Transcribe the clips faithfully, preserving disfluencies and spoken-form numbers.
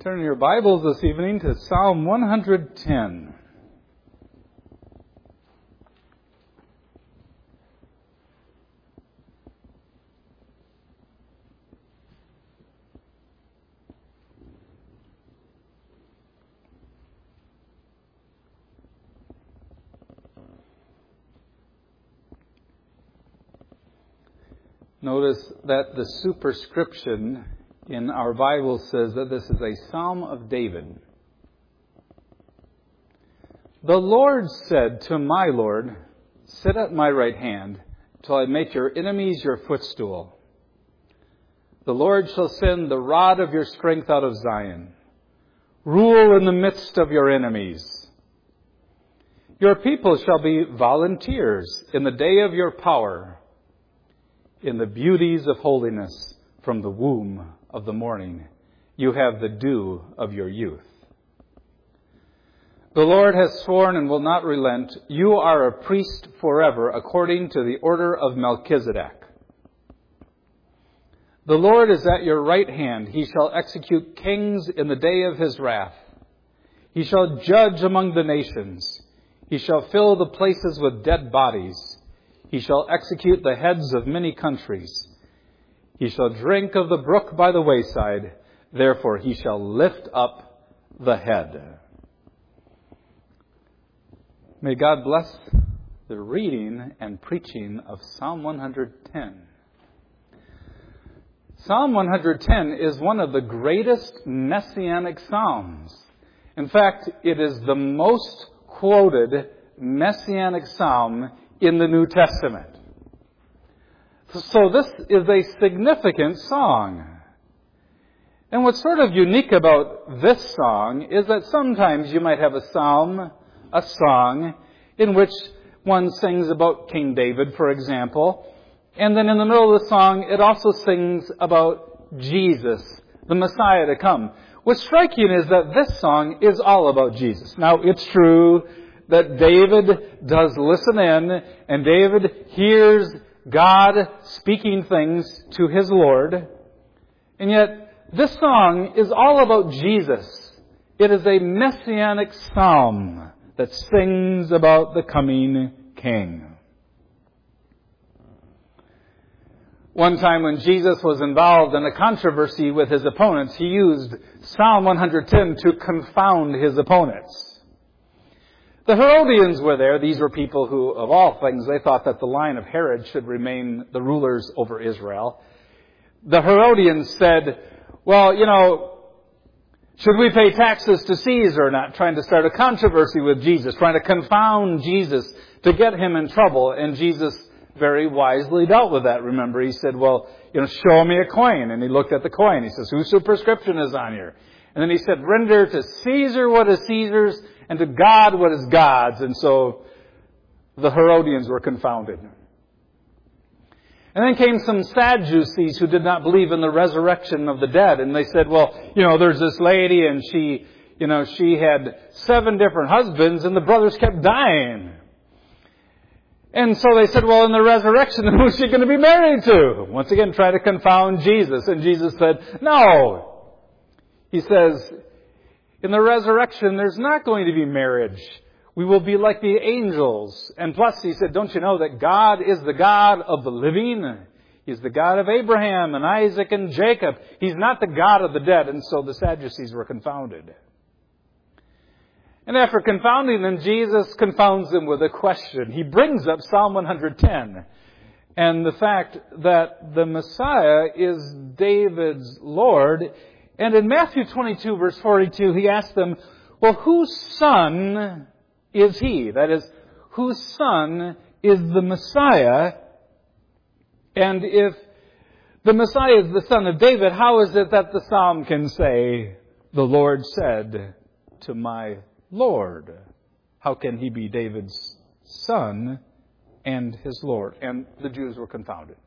Turn your Bibles this evening to Psalm one hundred ten. Notice that the superscription in our Bible says that this is a Psalm of David. The Lord said to my Lord, "Sit at my right hand till I make your enemies your footstool. The Lord shall send the rod of your strength out of Zion. Rule in the midst of your enemies. Your people shall be volunteers in the day of your power, in the beauties of holiness from the womb of the morning. You have the dew of your youth. The Lord has sworn and will not relent. You are a priest forever, according to the order of Melchizedek. The Lord is at your right hand. He shall execute kings in the day of his wrath. He shall judge among the nations. He shall fill the places with dead bodies. He shall execute the heads of many countries. He shall drink of the brook by the wayside. Therefore he shall lift up the head." May God bless the reading and preaching of Psalm one hundred ten. Psalm one hundred ten is one of the greatest messianic psalms. In fact, it is the most quoted messianic psalm in the New Testament. So this is a significant song. And what's sort of unique about this song is that sometimes you might have a psalm, a song, in which one sings about King David, for example. And then in the middle of the song, it also sings about Jesus, the Messiah to come. What's striking is that this song is all about Jesus. Now, it's true that David does listen in, and David hears God speaking things to his Lord. And yet, this song is all about Jesus. It is a messianic psalm that sings about the coming King. One time when Jesus was involved in a controversy with his opponents, he used Psalm one hundred ten to confound his opponents. The Herodians were there. These were people who, of all things, they thought that the line of Herod should remain the rulers over Israel. The Herodians said, well, you know, should we pay taxes to Caesar or not? Trying to start a controversy with Jesus, trying to confound Jesus to get him in trouble. And Jesus very wisely dealt with that. Remember, he said, well, you know, show me a coin. And he looked at the coin. He says, whose superscription is on here? And then he said, render to Caesar what is Caesar's, and to God what is God's. And so the Herodians were confounded. And then came some Sadducees who did not believe in the resurrection of the dead. And they said, well, you know, there's this lady and she, you know, she had seven different husbands and the brothers kept dying. And so they said, well, in the resurrection, who's she going to be married to? Once again, try to confound Jesus. And Jesus said, no. He says, in the resurrection, there's not going to be marriage. We will be like the angels. And plus, he said, don't you know that God is the God of the living? He's the God of Abraham and Isaac and Jacob. He's not the God of the dead. And so the Sadducees were confounded. And after confounding them, Jesus confounds them with a question. He brings up Psalm one hundred ten and the fact that the Messiah is David's Lord. And in Matthew twenty-two, verse forty-two, he asked them, well, whose son is he? That is, whose son is the Messiah? And if the Messiah is the son of David, how is it that the psalm can say, the Lord said to my Lord? How can he be David's son and his Lord? And the Jews were confounded.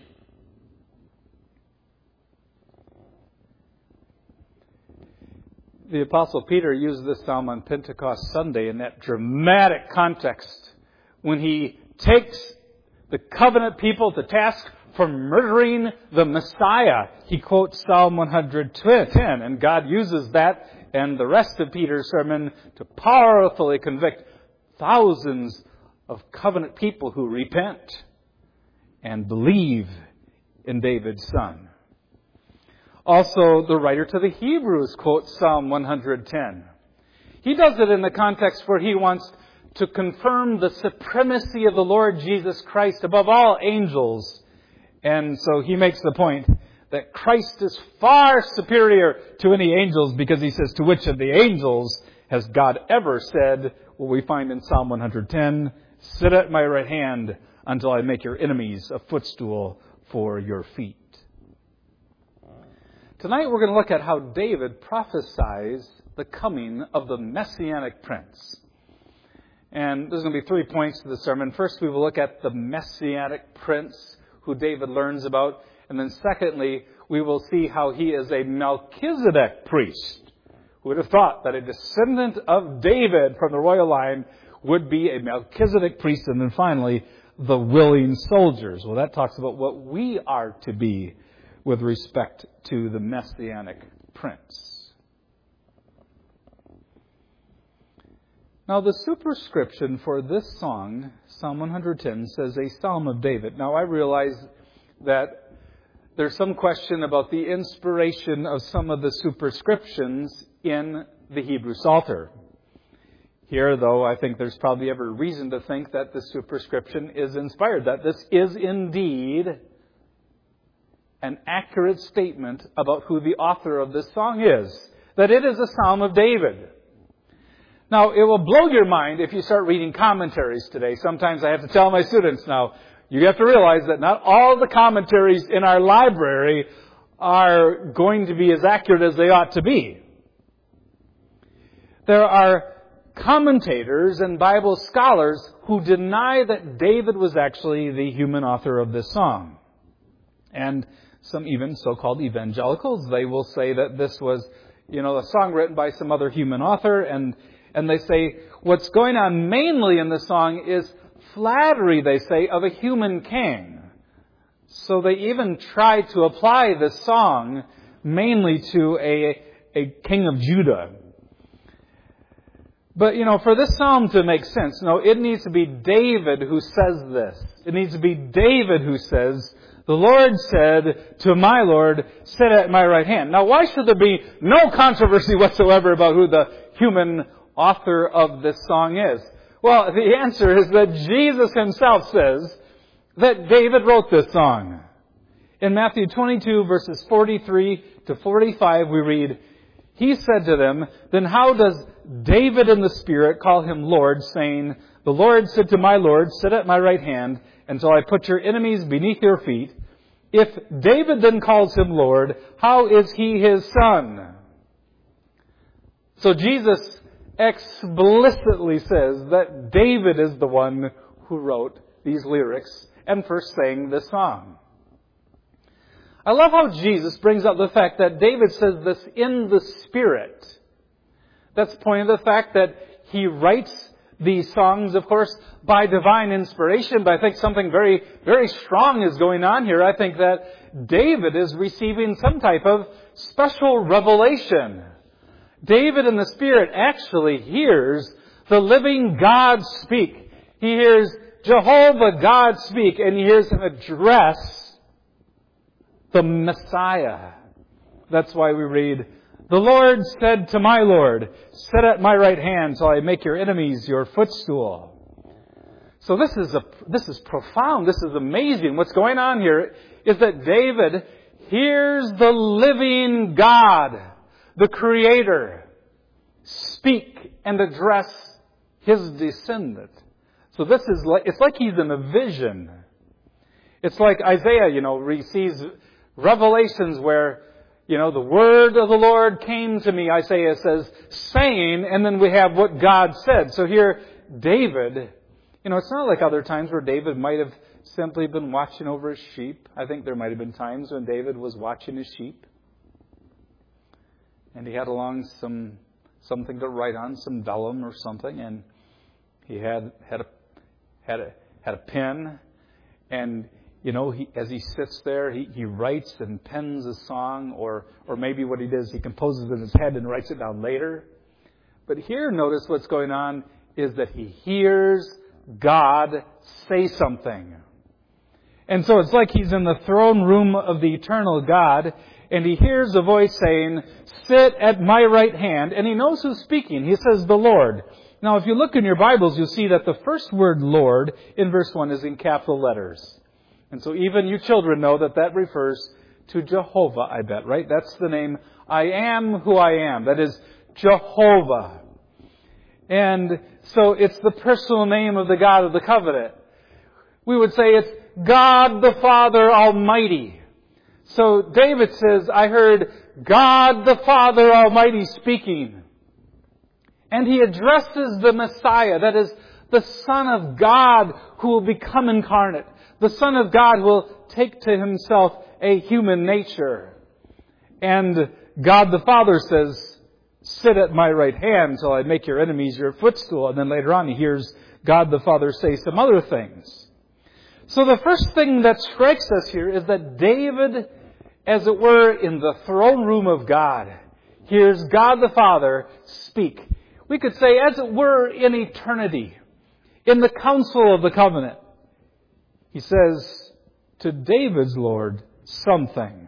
The Apostle Peter used this psalm on Pentecost Sunday in that dramatic context when he takes the covenant people to task for murdering the Messiah. He quotes Psalm one hundred ten, and God uses that and the rest of Peter's sermon to powerfully convict thousands of covenant people who repent and believe in David's Son. Also, the writer to the Hebrews quotes Psalm one hundred ten. He does it in the context where he wants to confirm the supremacy of the Lord Jesus Christ above all angels. And so he makes the point that Christ is far superior to any angels, because he says, to which of the angels has God ever said, what we find in Psalm one hundred ten, sit at my right hand until I make your enemies a footstool for your feet. Tonight we're going to look at how David prophesies the coming of the Messianic Prince. And there's going to be three points to the sermon. First, we will look at the Messianic Prince who David learns about. And then secondly, we will see how he is a Melchizedek priest. Who would have thought that a descendant of David from the royal line would be a Melchizedek priest? And then finally, the willing soldiers. Well, that talks about what we are to be with respect to the Messianic Prince. Now, the superscription for this song, Psalm one hundred ten, says a Psalm of David. Now, I realize that there's some question about the inspiration of some of the superscriptions in the Hebrew Psalter. Here, though, I think there's probably every reason to think that the superscription is inspired, that this is indeed an accurate statement about who the author of this song is, that it is a Psalm of David. Now, it will blow your mind if you start reading commentaries today. Sometimes I have to tell my students now, you have to realize that not all the commentaries in our library are going to be as accurate as they ought to be. There are commentators and Bible scholars who deny that David was actually the human author of this song. And some even so-called evangelicals, they will say that this was, you know, a song written by some other human author, and and they say what's going on mainly in the song is flattery, they say, of a human king. So they even try to apply this song mainly to a, a king of Judah. But, you know, for this psalm to make sense, no, it needs to be David who says this. It needs to be David who says, the Lord said to my Lord, sit at my right hand. Now, why should there be no controversy whatsoever about who the human author of this song is? Well, the answer is that Jesus himself says that David wrote this song. In Matthew twenty-two, verses forty-three to forty-five, we read, he said to them, then how does David in the Spirit call him Lord, saying, the Lord said to my Lord, sit at my right hand until I put your enemies beneath your feet. If David then calls him Lord, how is he his son? So Jesus explicitly says that David is the one who wrote these lyrics and first sang this song. I love how Jesus brings up the fact that David says this in the Spirit. That's pointing to the fact that he writes these songs, of course, by divine inspiration, but I think something very, very strong is going on here. I think that David is receiving some type of special revelation. David in the Spirit actually hears the living God speak. He hears Jehovah God speak, and he hears him address the Messiah. That's why we read, the Lord said to my Lord, sit at my right hand till I make your enemies your footstool. So this is a, this is profound. This is amazing. What's going on here is that David hears the living God, the Creator, speak and address his descendant. So this is like, it's like he's in a vision. It's like Isaiah, you know, receives revelations where, you know, the word of the Lord came to me, Isaiah says, saying, and then we have what God said. So here, David, you know, it's not like other times where David might have simply been watching over his sheep. I think there might have been times when David was watching his sheep. And he had along some something to write on, some vellum or something, and he had had a had a had a pen, and you know, he, as he sits there, he, he writes and pens a song, or, or maybe what he does, he composes it in his head and writes it down later. But here, notice what's going on is that he hears God say something. And so it's like he's in the throne room of the eternal God, and he hears a voice saying, "Sit at my right hand," and he knows who's speaking. He says, "The Lord." Now, if you look in your Bibles, you'll see that the first word Lord in verse one is in capital letters. And so even you children know that that refers to Jehovah, I bet, right? That's the name, I am who I am. That is Jehovah. And so it's the personal name of the God of the covenant. We would say it's God the Father Almighty. So David says, I heard God the Father Almighty speaking. And he addresses the Messiah, that is, the Son of God who will become incarnate. The Son of God will take to himself a human nature. And God the Father says, "Sit at my right hand till I make your enemies your footstool." And then later on he hears God the Father say some other things. So the first thing that strikes us here is that David, as it were, in the throne room of God, hears God the Father speak. We could say, as it were, in eternity, in the council of the covenant. He says to David's Lord something.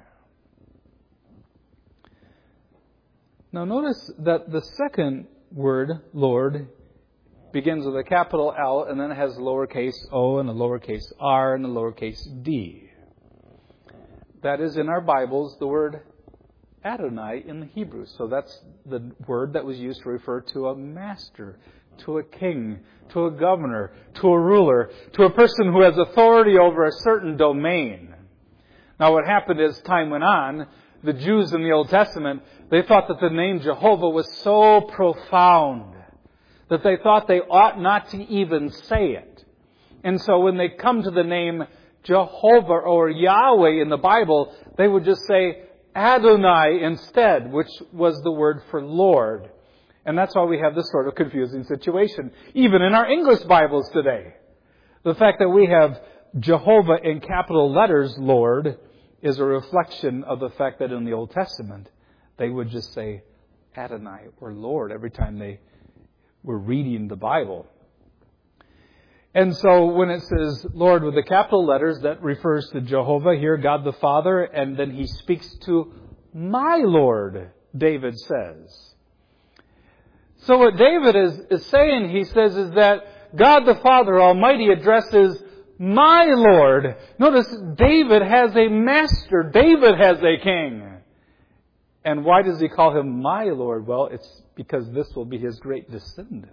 Now notice that the second word, Lord, begins with a capital L and then it has lowercase o and a lowercase r and a lowercase d. That is in our Bibles the word Adonai in the Hebrew. So that's the word that was used to refer to a master, to a king, to a governor, to a ruler, to a person who has authority over a certain domain. Now what happened as time went on, the Jews in the Old Testament, they thought that the name Jehovah was so profound that they thought they ought not to even say it. And so when they come to the name Jehovah or Yahweh in the Bible, they would just say Adonai instead, which was the word for Lord. And that's why we have this sort of confusing situation, even in our English Bibles today. The fact that we have Jehovah in capital letters, Lord, is a reflection of the fact that in the Old Testament, they would just say Adonai or Lord every time they were reading the Bible. And so when it says Lord with the capital letters, that refers to Jehovah, here God the Father, and then he speaks to my Lord, David says. So what David is, is saying, he says, is that God the Father Almighty addresses my Lord. Notice, David has a master. David has a king. And why does he call him my Lord? Well, it's because this will be his great descendant.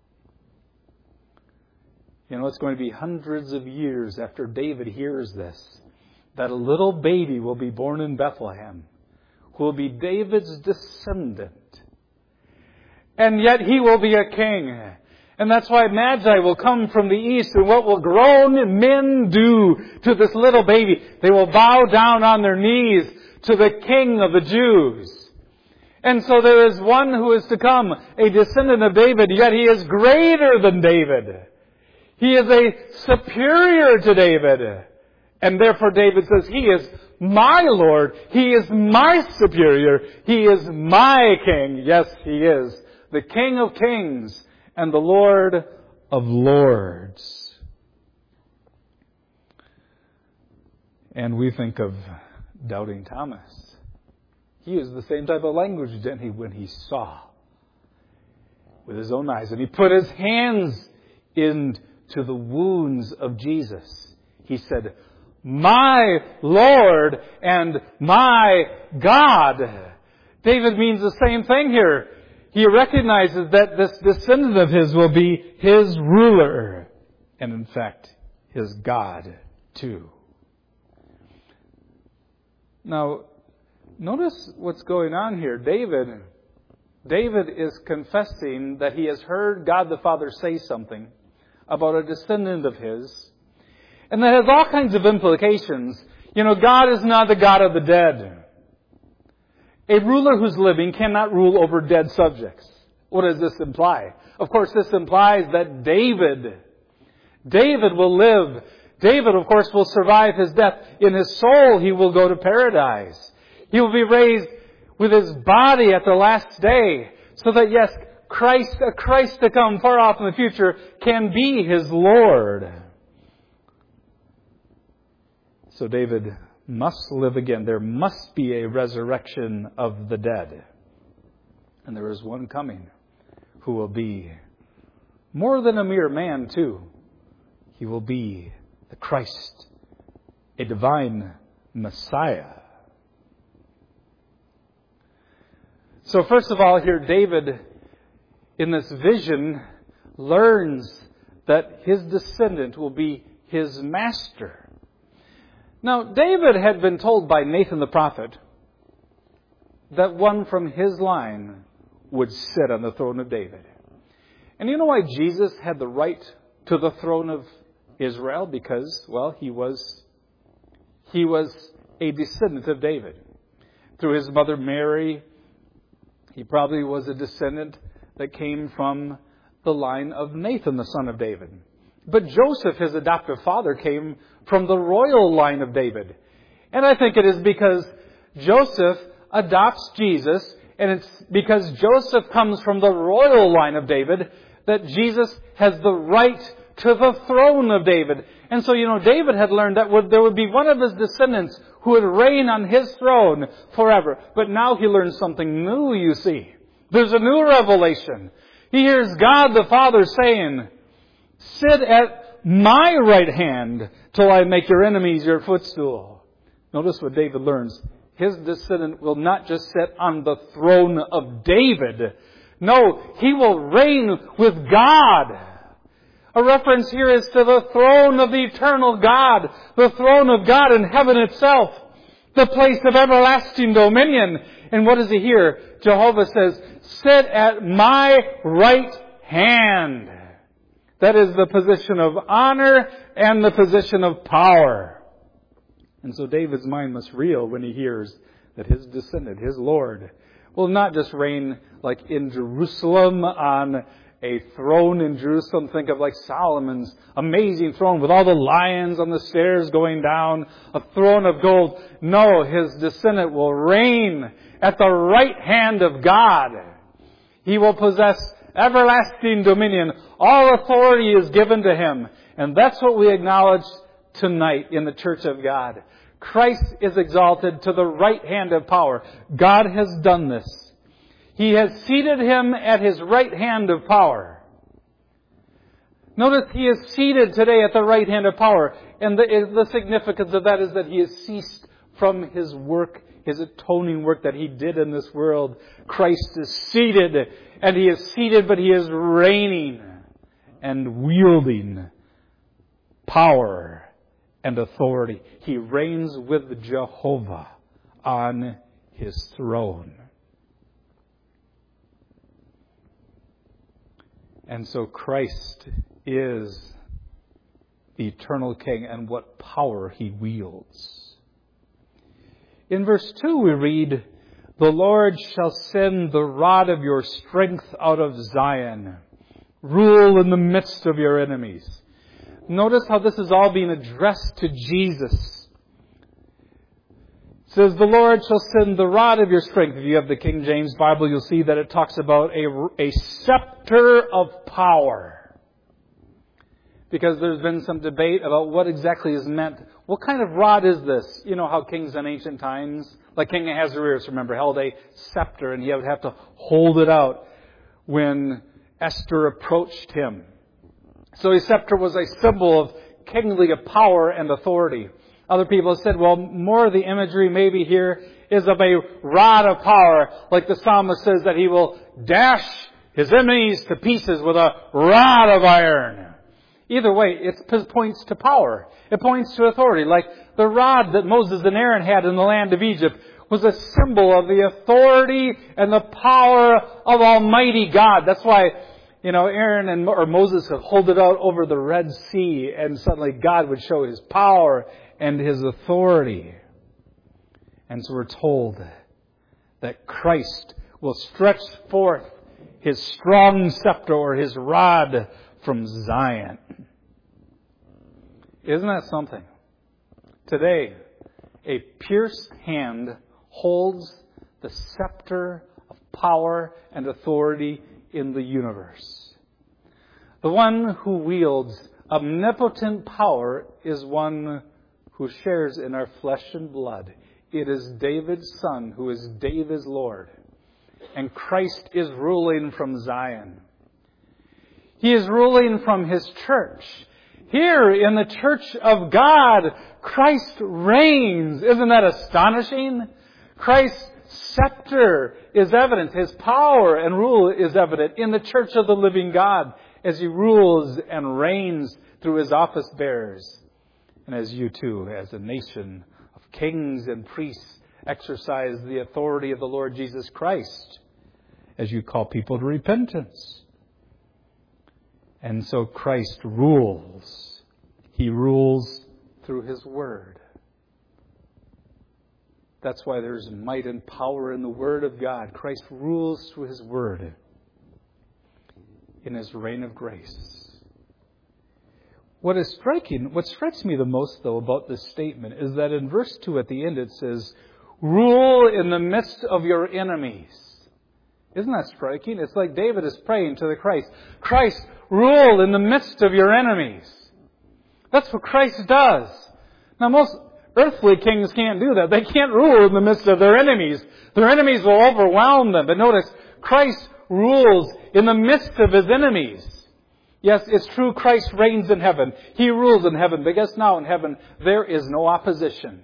You know, it's going to be hundreds of years after David hears this, that a little baby will be born in Bethlehem, who will be David's descendant. And yet he will be a king. And that's why Magi will come from the east. And what will grown men do to this little baby? They will bow down on their knees to the King of the Jews. And so there is one who is to come, a descendant of David, yet he is greater than David. He is a superior to David. And therefore David says, he is my Lord. He is my superior. He is my king. Yes, he is the King of kings and the Lord of lords. And we think of doubting Thomas. He used the same type of language, didn't he, when he saw with his own eyes. And he put his hands into the wounds of Jesus. He said, my Lord and my God. David means the same thing here. He recognizes that this descendant of his will be his ruler. And in fact, his God too. Now, notice what's going on here. David, David is confessing that he has heard God the Father say something about a descendant of his. And that has all kinds of implications. You know, God is not the God of the dead. A ruler who's living cannot rule over dead subjects. What does this imply? Of course, this implies that David, David will live David, of course, will survive his death. In his soul, he will go to paradise. He will be raised with his body at the last day. So that, yes, Christ, a Christ to come far off in the future, can be his Lord. So David must live again. There must be a resurrection of the dead. And there is one coming who will be more than a mere man, too. He will be the Christ, a divine Messiah. So first of all, here David, in this vision, learns that his descendant will be his master. Now, David had been told by Nathan the prophet that one from his line would sit on the throne of David. And you know why Jesus had the right to the throne of Israel? Because, well, he was, he was a descendant of David. Through his mother Mary, he probably was a descendant that came from the line of Nathan, the son of David. But Joseph, his adoptive father, came from the royal line of David. And I think it is because Joseph adopts Jesus, and it's because Joseph comes from the royal line of David, that Jesus has the right to the throne of David. And so, you know, David had learned that there would be one of his descendants who would reign on his throne forever. But now he learns something new, you see. There's a new revelation. He hears God the Father saying, "Sit at my right hand till I make your enemies your footstool." Notice what David learns. His descendant will not just sit on the throne of David. No, he will reign with God. A reference here is to the throne of the eternal God, the throne of God in heaven itself, the place of everlasting dominion. And what is he here? Jehovah says, "Sit at my right hand." That is the position of honor and the position of power. And so David's mind must reel when he hears that his descendant, his Lord, will not just reign like in Jerusalem on a throne in Jerusalem. Think of like Solomon's amazing throne with all the lions on the stairs going down, a throne of gold. No, his descendant will reign at the right hand of God. He will possess everlasting dominion. All authority is given to him. And that's what we acknowledge tonight in the Church of God. Christ is exalted to the right hand of power. God has done this. He has seated him at his right hand of power. Notice he is seated today at the right hand of power. And the, the significance of that is that he has ceased from his work, his atoning work that he did in this world. Christ is seated, and he is seated, but he is reigning and wielding power and authority. He reigns with Jehovah on his throne. And so Christ is the eternal King, and what power he wields. In verse two we read, "The Lord shall send the rod of your strength out of Zion. Rule in the midst of your enemies." Notice how this is all being addressed to Jesus. It says, "The Lord shall send the rod of your strength." If you have the King James Bible, you'll see that it talks about a, a scepter of power. Because there's been some debate about what exactly is meant. What kind of rod is this? You know how kings in ancient times, like King Ahasuerus, remember, held a scepter, and he would have to hold it out when Esther approached him. So a scepter was a symbol of kingly power and authority. Other people have said, well, more of the imagery maybe here is of a rod of power, like the psalmist says that he will dash his enemies to pieces with a rod of iron. Either way, it points to power. It points to authority. Like the rod that Moses and Aaron had in the land of Egypt was a symbol of the authority and the power of Almighty God. That's why, you know, Aaron and or Moses could hold it out over the Red Sea, and suddenly God would show his power and his authority. And so we're told that Christ will stretch forth his strong scepter or his rod from Zion. Isn't that something? Today, a pierced hand holds the scepter of power and authority in the universe. The one who wields omnipotent power is one who shares in our flesh and blood. It is David's son who is David's Lord. And Christ is ruling from Zion. He is ruling from His church. Here in the church of God, Christ reigns. Isn't that astonishing? Christ's scepter is evident. His power and rule is evident in the church of the living God as He rules and reigns through His office bearers. And as you too, as a nation of kings and priests, exercise the authority of the Lord Jesus Christ as you call people to repentance. And so Christ rules. He rules through His Word. That's why there's might and power in the Word of God. Christ rules through His Word in His reign of grace. What is striking, what strikes me the most, though, about this statement is that in verse two at the end it says, rule in the midst of your enemies. Isn't that striking? It's like David is praying to the Christ. Christ, rule in the midst of your enemies. That's what Christ does. Now, most earthly kings can't do that. They can't rule in the midst of their enemies. Their enemies will overwhelm them. But notice, Christ rules in the midst of His enemies. Yes, it's true, Christ reigns in heaven. He rules in heaven. But guess now in heaven, there is no opposition.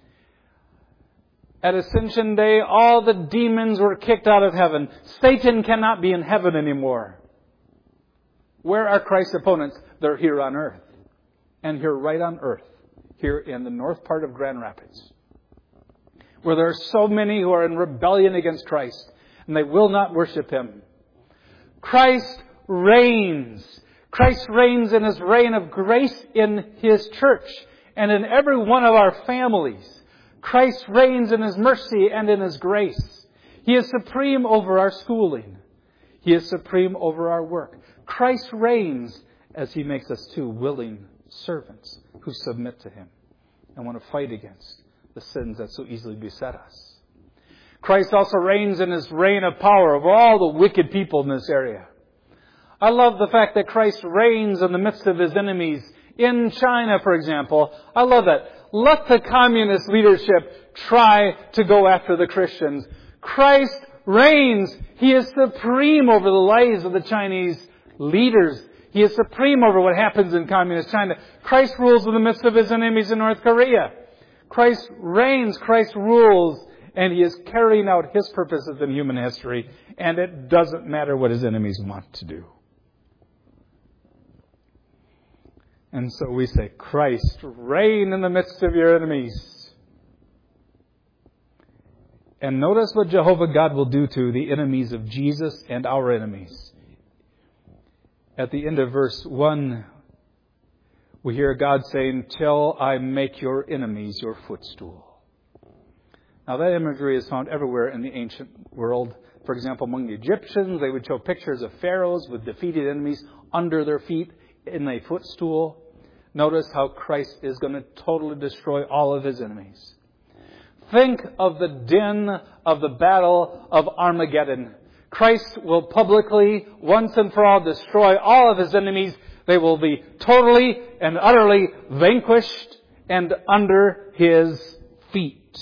At Ascension Day, all the demons were kicked out of heaven. Satan cannot be in heaven anymore. Where are Christ's opponents? They're here on earth. And here right on earth. Here in the north part of Grand Rapids. Where there are so many who are in rebellion against Christ. And they will not worship Him. Christ reigns. Christ reigns in His reign of grace in His church. And in every one of our families. Christ reigns in His mercy and in His grace. He is supreme over our schooling. He is supreme over our work. Christ reigns as He makes us too willing servants who submit to Him and want to fight against the sins that so easily beset us. Christ also reigns in His reign of power over all the wicked people in this area. I love the fact that Christ reigns in the midst of His enemies. In China, for example, I love that. Let the communist leadership try to go after the Christians. Christ reigns. He is supreme over the lives of the Chinese leaders. He is supreme over what happens in communist China. Christ rules in the midst of His enemies in North Korea. Christ reigns. Christ rules. And He is carrying out His purposes in human history. And it doesn't matter what His enemies want to do. And so we say, Christ, reign in the midst of your enemies. And notice what Jehovah God will do to the enemies of Jesus and our enemies. At the end of verse one, we hear God saying, till I make your enemies your footstool. Now that imagery is found everywhere in the ancient world. For example, among the Egyptians, they would show pictures of pharaohs with defeated enemies under their feet in a footstool. Notice how Christ is going to totally destroy all of His enemies. Think of the din of the battle of Armageddon. Christ will publicly, once and for all, destroy all of His enemies. They will be totally and utterly vanquished and under His feet.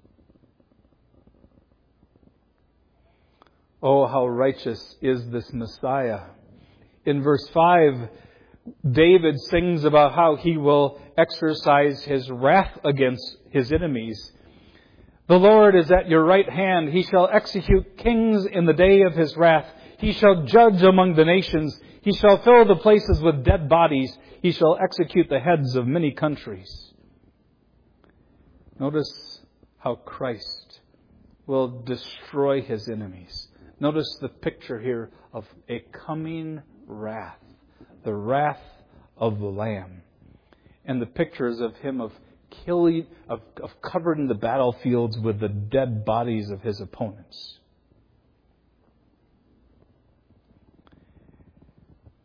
Oh, how righteous is this Messiah. In verse five, David sings about how he will exercise his wrath against his enemies. The Lord is at your right hand. He shall execute kings in the day of His wrath. He shall judge among the nations. He shall fill the places with dead bodies. He shall execute the heads of many countries. Notice how Christ will destroy His enemies. Notice the picture here of a coming wrath. The wrath of the Lamb. And the pictures of Him of killing, of, of covering the battlefields with the dead bodies of His opponents.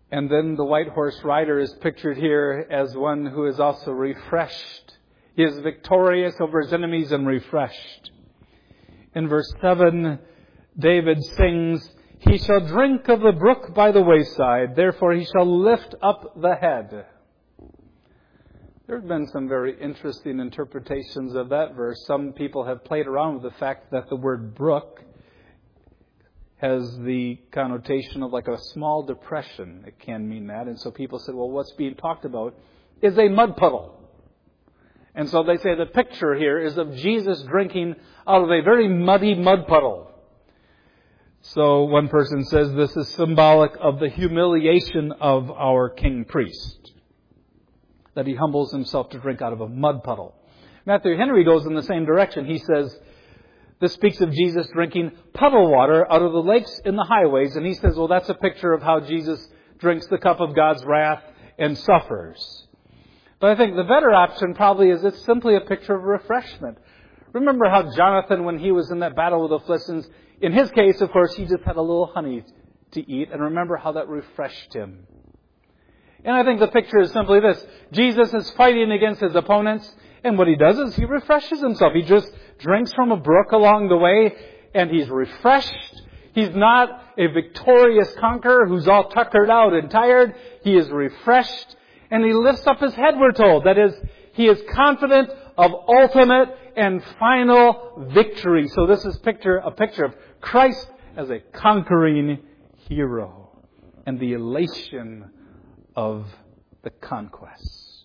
And then the white horse rider is pictured here as one who is also refreshed. He is victorious over his enemies and refreshed. In verse seven, David sings, "He shall drink of the brook by the wayside, therefore he shall lift up the head." There have been some very interesting interpretations of that verse. Some people have played around with the fact that the word brook has the connotation of like a small depression. It can mean that. And so people said, well, what's being talked about is a mud puddle. And so they say the picture here is of Jesus drinking out of a very muddy mud puddle. So one person says this is symbolic of the humiliation of our king priest, that he humbles himself to drink out of a mud puddle. Matthew Henry goes in the same direction. He says, this speaks of Jesus drinking puddle water out of the lakes in the highways. And he says, well, that's a picture of how Jesus drinks the cup of God's wrath and suffers. But I think the better option probably is it's simply a picture of refreshment. Remember how Jonathan, when he was in that battle with the Philistines, in his case, of course, he just had a little honey to eat. And remember how that refreshed him. And I think the picture is simply this. Jesus is fighting against his opponents. And what he does is he refreshes himself. He just drinks from a brook along the way. And he's refreshed. He's not a victorious conqueror who's all tuckered out and tired. He is refreshed. And he lifts up his head, we're told. That is, he is confident of ultimate and final victory. So this is picture a picture of Christ as a conquering hero. And the elation of the conquest.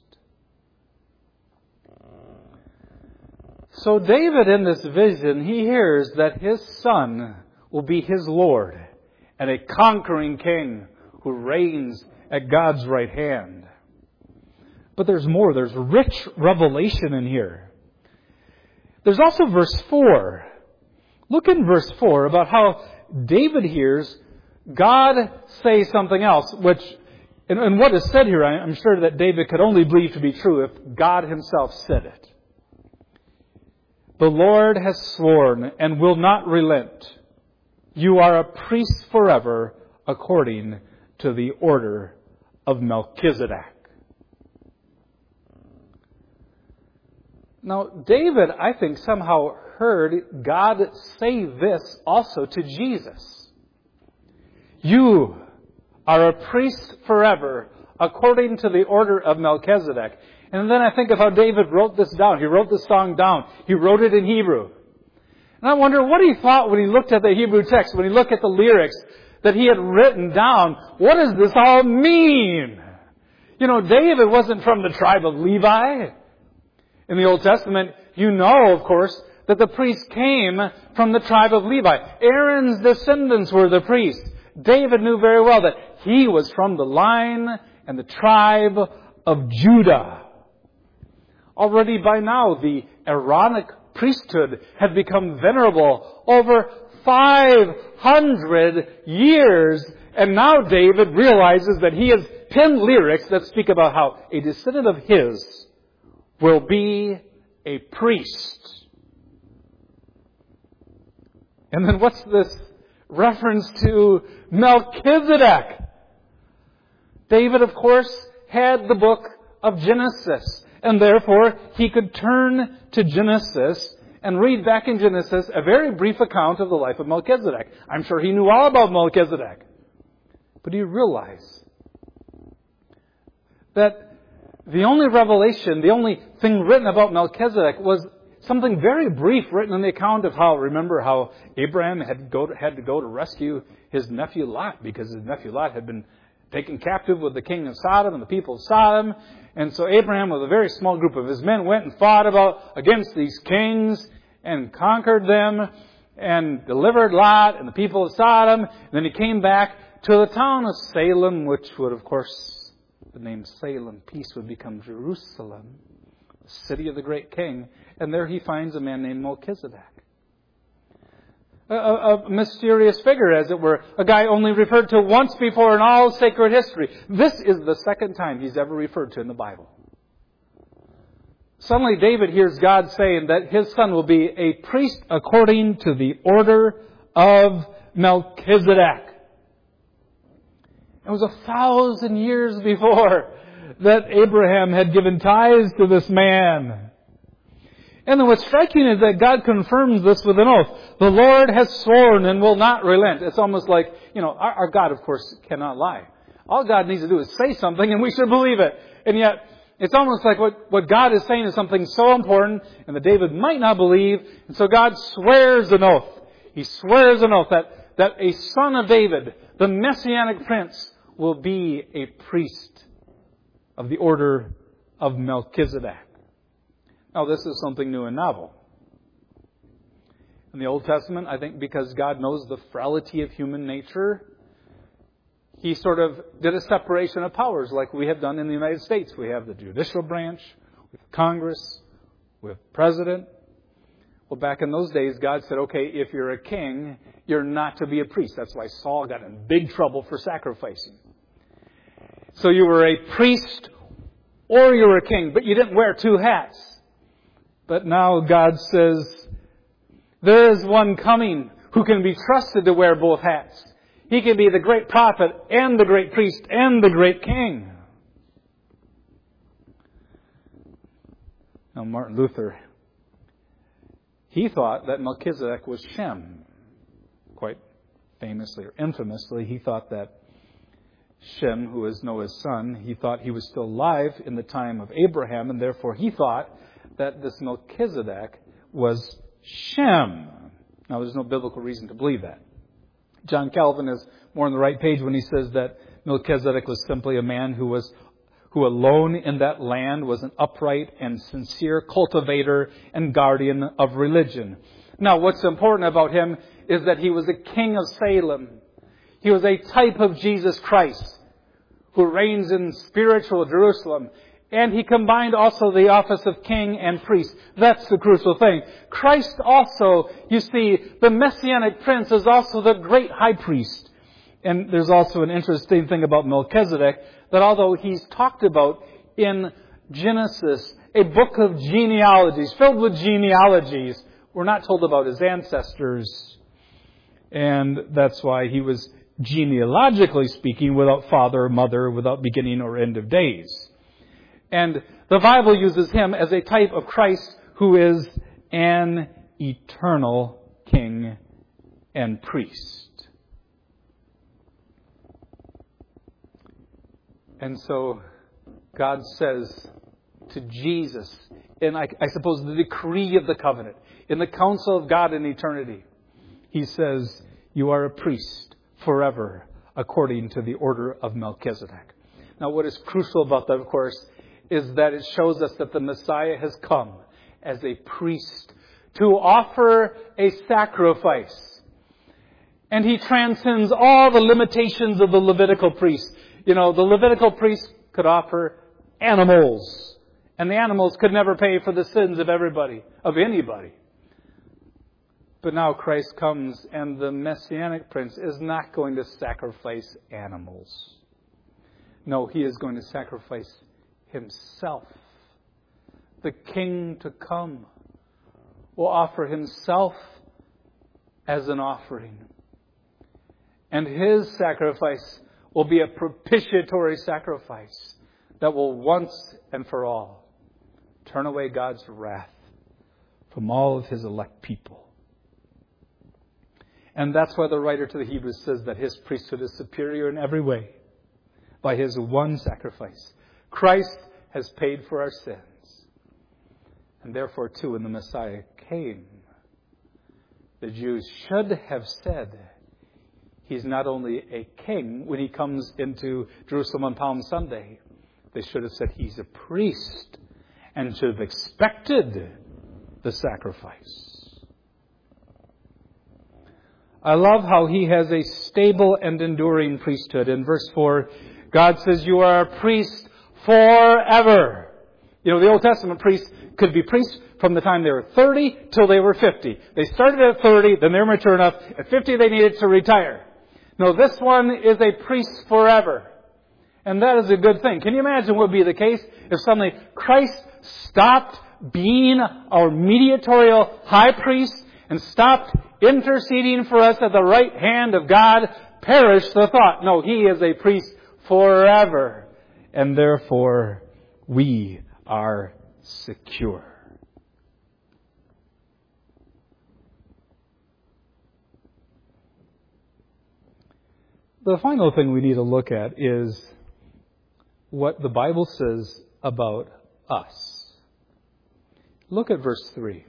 So David in this vision, he hears that his son will be his Lord and a conquering king who reigns at God's right hand. But there's more. There's rich revelation in here. There's also verse four. Look in verse four about how David hears God say something else, which And, and what is said here, I'm sure that David could only believe to be true if God himself said it. The Lord has sworn and will not relent. You are a priest forever according to the order of Melchizedek. Now, David, I think, somehow heard God say this also to Jesus. You are a priest forever, according to the order of Melchizedek. And then I think of how David wrote this down. He wrote this song down. He wrote it in Hebrew. And I wonder what he thought when he looked at the Hebrew text, when he looked at the lyrics that he had written down. What does this all mean? You know, David wasn't from the tribe of Levi. In the Old Testament, you know, of course, that the priests came from the tribe of Levi. Aaron's descendants were the priests. David knew very well that he was from the line and the tribe of Judah. Already by now, the Aaronic priesthood had become venerable over five hundred years. And now David realizes that he has penned lyrics that speak about how a descendant of his will be a priest. And then what's this reference to Melchizedek? David, of course, had the book of Genesis. And therefore, he could turn to Genesis and read back in Genesis a very brief account of the life of Melchizedek. I'm sure he knew all about Melchizedek. But do you realize that the only revelation, the only thing written about Melchizedek was something very brief written in the account of how, remember how Abraham had, go to, had to go to rescue his nephew Lot because his nephew Lot had been taken captive with the king of Sodom and the people of Sodom. And so Abraham, with a very small group of his men, went and fought about against these kings and conquered them and delivered Lot and the people of Sodom. And then he came back to the town of Salem, which would, of course, the name Salem, peace would become Jerusalem, the city of the great king. And there he finds a man named Melchizedek. A, a, a mysterious figure, as it were. A guy only referred to once before in all sacred history. This is the second time he's ever referred to in the Bible. Suddenly David hears God saying that his son will be a priest according to the order of Melchizedek. It was a thousand years before that Abraham had given tithes to this man. And then what's striking is that God confirms this with an oath. The Lord has sworn and will not relent. It's almost like, you know, our, our God, of course, cannot lie. All God needs to do is say something and we should believe it. And yet, it's almost like what, what God is saying is something so important and that David might not believe. And so God swears an oath. He swears an oath that, that a son of David, the Messianic prince, will be a priest of the order of Melchizedek. Now, this is something new and novel. In the Old Testament, I think because God knows the frailty of human nature, He sort of did a separation of powers like we have done in the United States. We have the judicial branch, we have Congress, we have president. Well, back in those days, God said, okay, if you're a king, you're not to be a priest. That's why Saul got in big trouble for sacrificing. So you were a priest or you were a king, but you didn't wear two hats. But now God says, there is one coming who can be trusted to wear both hats. He can be the great prophet and the great priest and the great king. Now, Martin Luther, he thought that Melchizedek was Shem. Quite famously or infamously, he thought that Shem, who is Noah's son, he thought he was still alive in the time of Abraham, and therefore he thought that this Melchizedek was Shem. Now, there's no biblical reason to believe that. John Calvin is more on the right page when he says that Melchizedek was simply a man who was who alone in that land was an upright and sincere cultivator and guardian of religion. Now, what's important about him is that he was a king of Salem. He was a type of Jesus Christ who reigns in spiritual Jerusalem. And he combined also the office of king and priest. That's the crucial thing. Christ also, you see, the Messianic prince is also the great high priest. And there's also an interesting thing about Melchizedek, that although he's talked about in Genesis, a book of genealogies, filled with genealogies, we're not told about his ancestors. And that's why he was, genealogically speaking, without father or mother, without beginning or end of days. And the Bible uses him as a type of Christ who is an eternal king and priest. And so God says to Jesus, in I, I suppose the decree of the covenant, in the counsel of God in eternity, He says, you are a priest forever according to the order of Melchizedek. Now, what is crucial about that, of course, is that it shows us that the Messiah has come as a priest to offer a sacrifice. And He transcends all the limitations of the Levitical priest. You know, the Levitical priest could offer animals. And the animals could never pay for the sins of everybody, of anybody. But now Christ comes and the Messianic prince is not going to sacrifice animals. No, He is going to sacrifice Himself. The King to come will offer Himself as an offering. And His sacrifice will be a propitiatory sacrifice that will once and for all turn away God's wrath from all of His elect people. And that's why the writer to the Hebrews says that His priesthood is superior in every way by His one sacrifice. Christ has paid for our sins. And therefore, too, when the Messiah came, the Jews should have said, He's not only a king when He comes into Jerusalem on Palm Sunday. They should have said He's a priest and should have expected the sacrifice. I love how He has a stable and enduring priesthood. In verse four, God says, you are a priest forever. You know, the Old Testament priests could be priests from the time they were thirty till they were fifty. They started at thirty, then they were mature enough. At fifty, they needed to retire. No, this one is a priest forever. And that is a good thing. Can you imagine what would be the case if suddenly Christ stopped being our mediatorial high priest and stopped interceding for us at the right hand of God, perish the thought. No, He is a priest forever. And therefore, we are secure. The final thing we need to look at is what the Bible says about us. Look at verse three.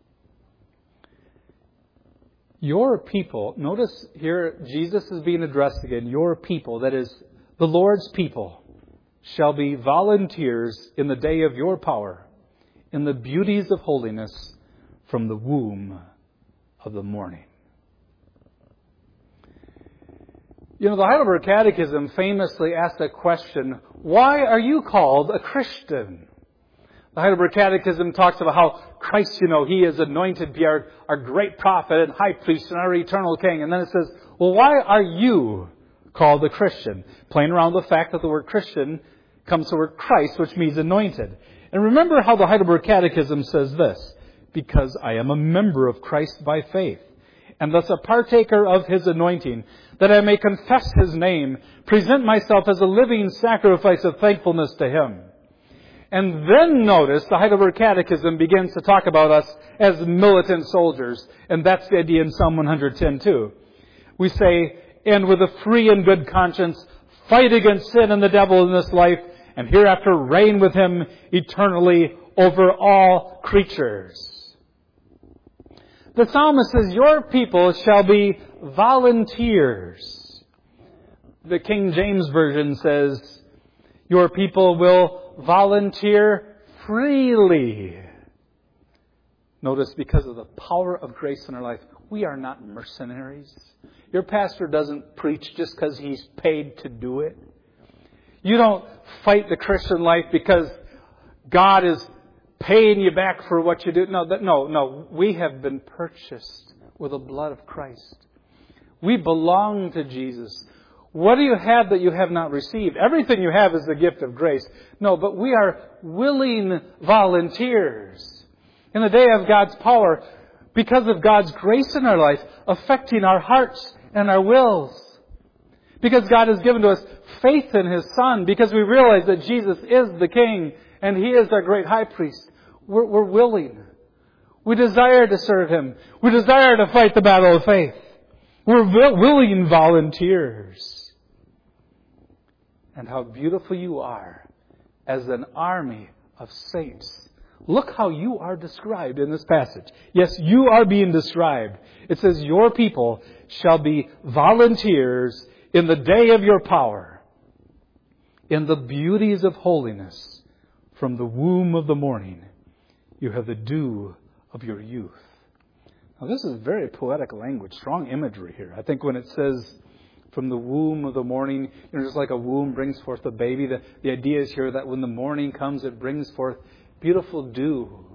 Your people, notice here Jesus is being addressed again. Your people, that is the Lord's people, shall be volunteers in the day of your power, in the beauties of holiness from the womb of the morning. You know, the Heidelberg Catechism famously asked a question, why are you called a Christian? The Heidelberg Catechism talks about how Christ, you know, He is anointed to be our, our great prophet and high priest and our eternal king. And then it says, well, why are you called a Christian? Playing around with the fact that the word Christian comes from the word Christ, which means anointed. And remember how the Heidelberg Catechism says this, because I am a member of Christ by faith, and thus a partaker of His anointing, that I may confess His name, present myself as a living sacrifice of thankfulness to Him. And then notice the Heidelberg Catechism begins to talk about us as militant soldiers. And that's the idea in Psalm one ten too. We say, and with a free and good conscience, fight against sin and the devil in this life, and hereafter reign with Him eternally over all creatures. The psalmist says, your people shall be volunteers. The King James Version says, your people will volunteer freely. Notice, because of the power of grace in our life, we are not mercenaries. Your pastor doesn't preach just because he's paid to do it. You don't fight the Christian life because God is paying you back for what you do. No, that, no, no. We have been purchased with the blood of Christ. We belong to Jesus. What do you have that you have not received? Everything you have is the gift of grace. No, but we are willing volunteers in the day of God's power because of God's grace in our life, affecting our hearts and our wills. Because God has given to us faith in His Son, because we realize that Jesus is the King and He is our great high priest. We're, we're willing. We desire to serve Him. We desire to fight the battle of faith. We're willing volunteers. And how beautiful you are as an army of saints. Look how you are described in this passage. Yes, you are being described. It says, your people shall be volunteers in the day of your power, in the beauties of holiness. From the womb of the morning, you have the dew of your youth. Now, this is very poetic language, strong imagery here. I think when it says, from the womb of the morning, you know, just like a womb brings forth a baby, the, the idea is here that when the morning comes, it brings forth beautiful dew.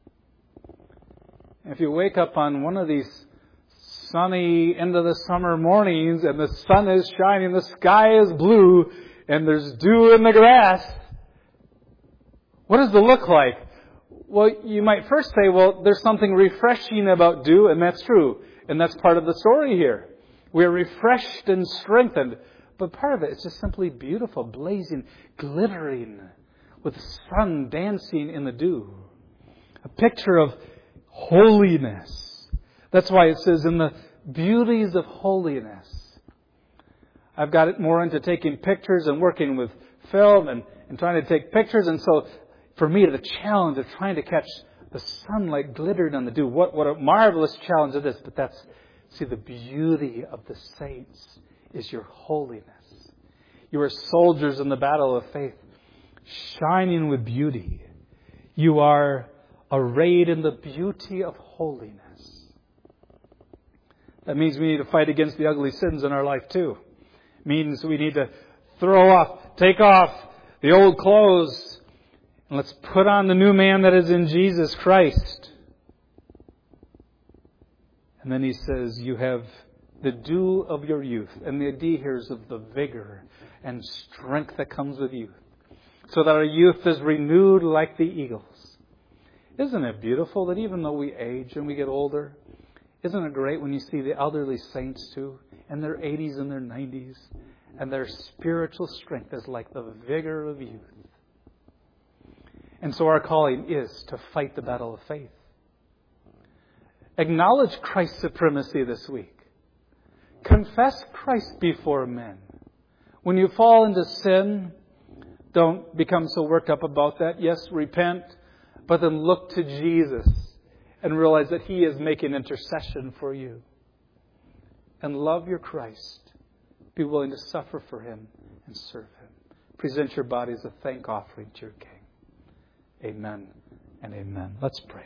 If you wake up on one of these sunny end of the summer mornings and the sun is shining, the sky is blue, and there's dew in the grass, what does it look like? Well, you might first say, well, there's something refreshing about dew, and that's true. And that's part of the story here. We're refreshed and strengthened. But part of it is just simply beautiful, blazing, glittering, with the sun dancing in the dew. A picture of holiness. That's why it says in the beauties of holiness. I've got it more into taking pictures and working with film and, and trying to take pictures. And so for me, the challenge of trying to catch the sunlight glittered on the dew. What, what a marvelous challenge it is. But that's, see, the beauty of the saints is your holiness. You are soldiers in the battle of faith, shining with beauty. You are arrayed in the beauty of holiness. That means we need to fight against the ugly sins in our life too. It means we need to throw off, take off the old clothes, and let's put on the new man that is in Jesus Christ. And then he says, you have the dew of your youth. And the idea here is of the vigor and strength that comes with youth. So that our youth is renewed like the eagles. Isn't it beautiful that even though we age and we get older, Isn't it great when you see the elderly saints too, in their eighties and their nineties, and their spiritual strength is like the vigor of youth. And so our calling is to fight the battle of faith. Acknowledge Christ's supremacy this week. Confess Christ before men. When you fall into sin, don't become so worked up about that. Yes, repent, but then look to Jesus and realize that He is making intercession for you. And love your Christ. Be willing to suffer for Him and serve Him. Present your body as a thank offering to your King. Amen and amen. Let's pray.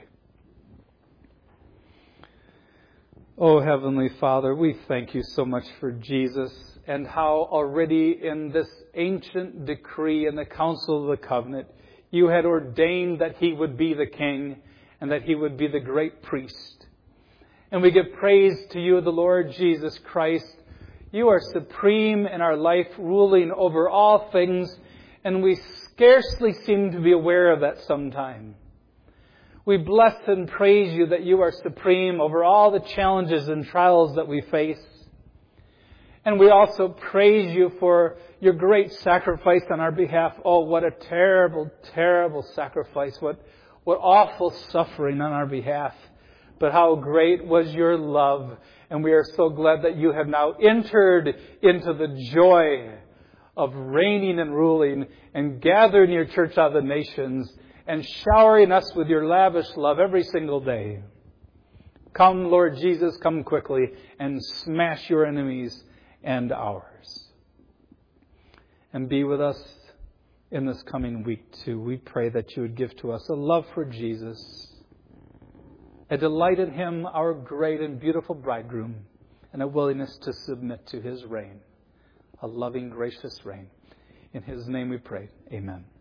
Oh, Heavenly Father, we thank you so much for Jesus and how already in this ancient decree in the Council of the Covenant, you had ordained that He would be the King and that He would be the great priest. And we give praise to you, the Lord Jesus Christ. You are supreme in our life, ruling over all things, and we scarcely seem to be aware of that sometime. We bless and praise you that you are supreme over all the challenges and trials that we face. And we also praise you for your great sacrifice on our behalf. Oh, what a terrible, terrible sacrifice. What, what awful suffering on our behalf. But how great was your love. And we are so glad that you have now entered into the joy of reigning and ruling and gathering your church out of the nations and showering us with your lavish love every single day. Come, Lord Jesus, come quickly and smash your enemies and ours. And be with us in this coming week too. We pray that you would give to us a love for Jesus, a delight in Him, our great and beautiful bridegroom, and a willingness to submit to His reign, a loving, gracious reign. In His name we pray. Amen.